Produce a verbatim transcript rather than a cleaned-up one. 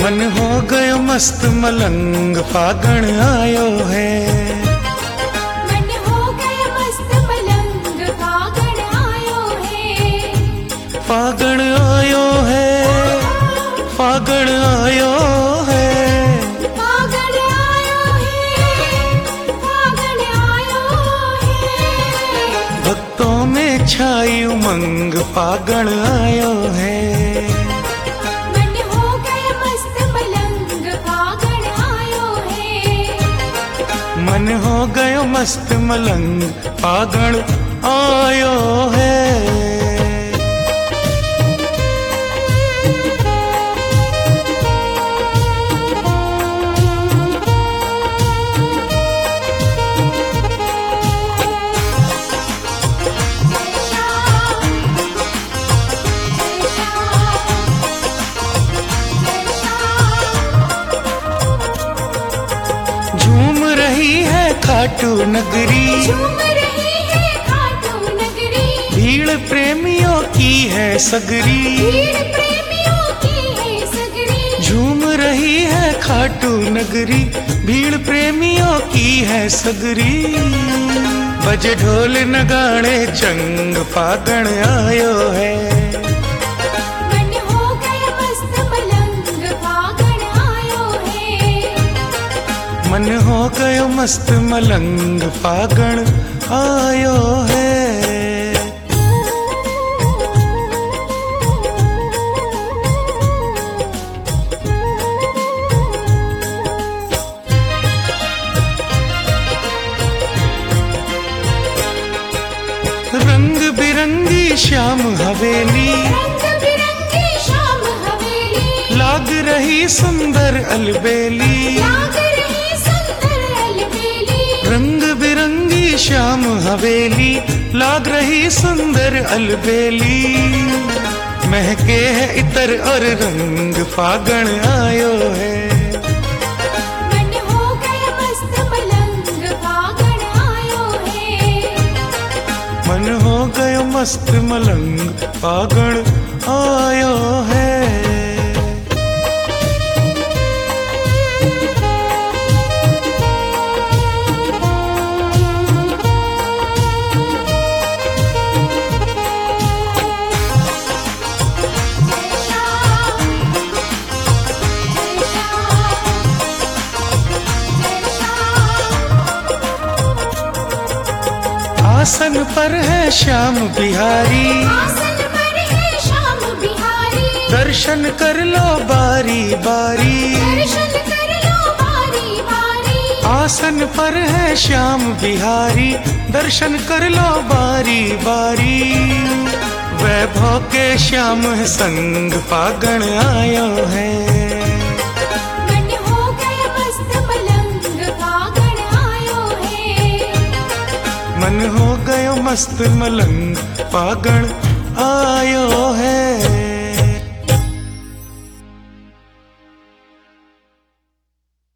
मन हो गयो मस्त मलंग फागण आयो है। मन हो गयो मस्त मलंग फागण आयो है। फागण आयो है, फागण आयो है, फागण आयो है, फागण आयो है। भक्तों में छाई उमंग फागण आयो है। मन हो गयो मस्त मलंग फागण आयो है। झूम रही है खाटू नगरी, झूम रही है खाटू नगरी। भीड़ प्रेमियों की है सगरी, भीड़ प्रेमियों की है सगरी। झूम रही है खाटू नगरी, भीड़ प्रेमियों की है सगरी। बजे ढोल नगाड़े चंग फागण आयो है। मन हो गयो मस्त मलंग फागण आयो है। मन हो गयो मस्त मलंग फागण आयो है। रंग बिरंगी श्याम हवेली, रंग बिरंगी शाम हवेली। लाग रही सुंदर अलबेली। लाग रही सुंदर अलबेली। रंग बिरंगी श्याम हवेली, लाग रही सुंदर अलबेली। महके है इतर और रंग फागण आयो है। मन हो गयो मस्त मलंग फागण आयो है। मन हो गयो मस्त मलंग फागण आयो है। आसन पर है श्याम बिहारी, आसन पर है श्याम बिहारी। दर्शन कर लो बारी बारी। दर्शन कर लो बारी बारी। आसन पर है श्याम बिहारी, दर्शन कर लो बारी बारी। वैभव के श्याम संग फागण आयो है। मन हो गयो मस्त मलंग फागण आयो है। मन हो गयो मस्त मलंग फागण आयो है।